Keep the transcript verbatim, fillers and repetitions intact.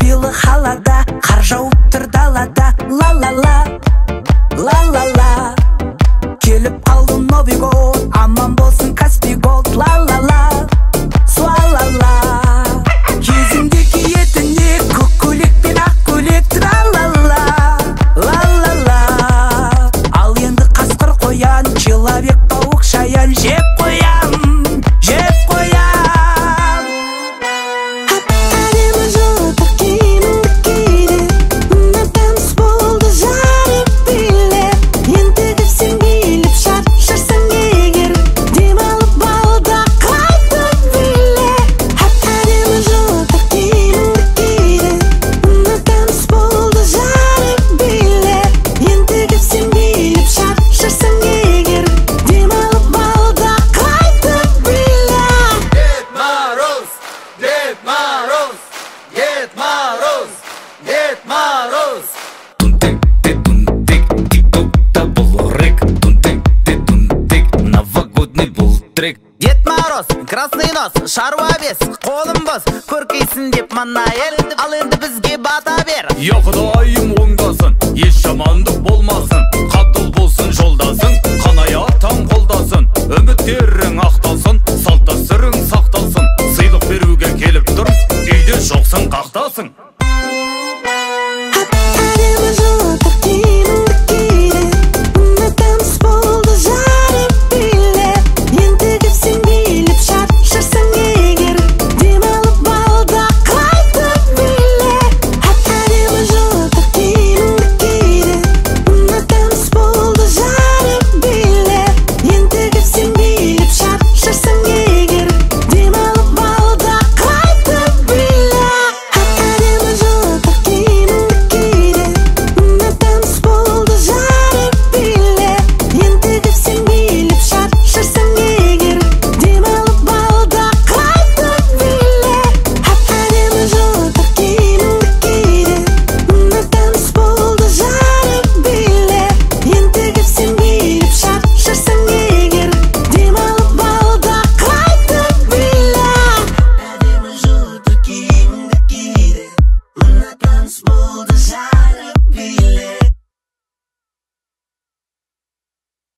ойлы халада, қар жауып тұр далада. Ла-ла-ла, ла-ла-ла, келіп қалды Новый год, аман болсын Каспий голд. Ла-ла-ла, суа-ла-ла, кезіңде киетіне көк көйлек пен ақ көйлек. Тра-ла-ла, ла-ла-ла, ал енді қасқыр қоян, человек пауық шаян. Жеп қоям, жеп қоям. Әдемі жылтыр киіміңді киді, мына таныс болды жарып билеп. Ентігіп сен келіп шаршарсың егер, демалып балда қайтып биле. Әдемі жылтыр киіміңді киді, мына таныс болды жарып билеп. Ентігіп сен келіп шаршарсың егер, демалып балда қайтып биле. Дед Мороз, Дед Мороз, Дед Мороз, Дед Мороз. Тунтик ты тунтик, тик-ток-та был рэк. Тунтик ты тунтик, новогодний был трек. Дед Мороз, красный нос, шаруа бес, қолым бос, көркейсін деп мана ел, ал енді бізге бата бер. Я құдайым оңдасын, еш жамандық болмасын, қатыл болсын жолдасың, қанаяттан қолдасын, үміттерің ақталсын, салт дәстүрің сақталсын, сыйлық беруге келіп тұр, үйде жоқсың қақталсың.